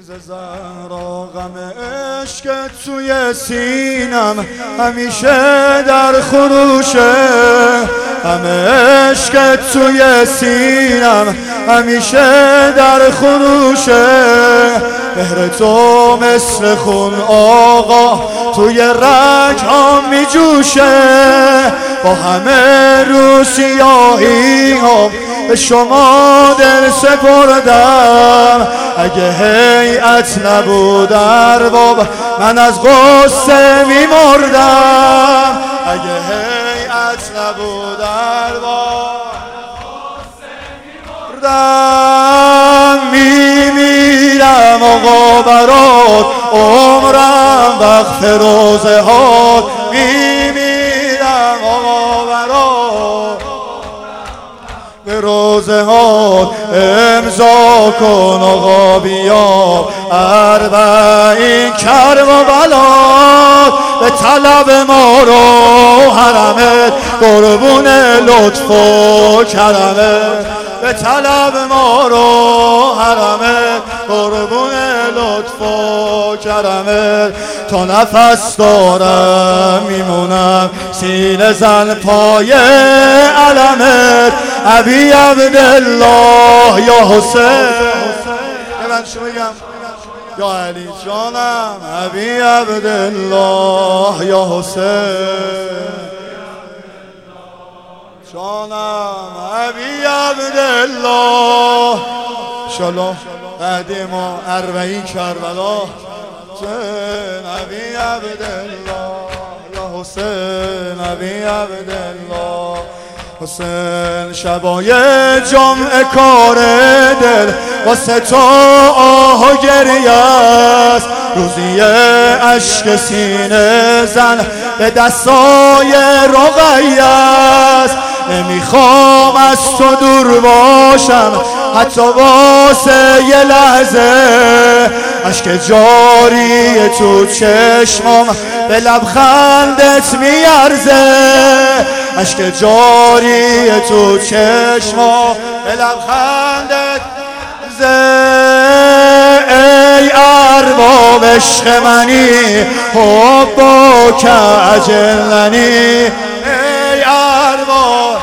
زهرا غم عشقت توی سینم همیشه در خروشه، غم عشقت توی سینم همیشه در خروشه. مهر تو مثل خون آقا توی رگ‌هام می جوشه، با همه روسیاهی هم به شما دل سپردم. اگه هیئت نبود ارباب من از غصه می مردم، اگه هیئت نبود ارباب می میرم آقا برات، عمرم وقت روزه هات می میرم آقا برات، به روزه هات امضا کن آقا بیا اربعین کرب و بلات. به طلب ما رو حرمت قربون لطف و کرمت، به طلب ما رو حرمت قربون لطف و کرمت. تا نفس دارم میمونم سینه زن پای علمت، ابی عبدالله یا حسین. من شما بگم یا علی جانم، ابی عبدالله یا حسین جانم، ابی عبدالله. انشالله بعد ما اربعین کربلا حسین، ابی عبدالله یا حسین، ابی عبدالله حسین. شبای جمعه کار دل واسه تو آه و گریه است، روزی عشق سینه زن به دستای رقیه است. نمیخوام از تو دور باشم حتی واسه یه لحظه، اشک جاری تو چشمم به لبخندت میارزه، اشک جاری تو چشمم به لبخندت ای ارباب عشق منی حبا که اجلنی، ای ارباب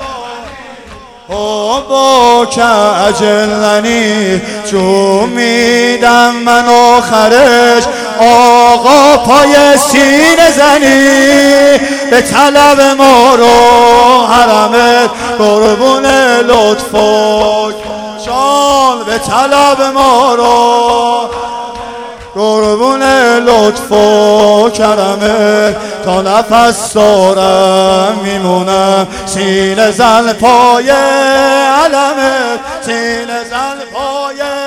حبا که اجلنی. چون میدم من آخرش آقا پای سینه زنی، به طلب ما رو حرمت قربون لطف و جان، به طلب ما رو قربون لطف و کرمت. تا نفس دارم میمونم سینه زن پای علمت، سینه زن پای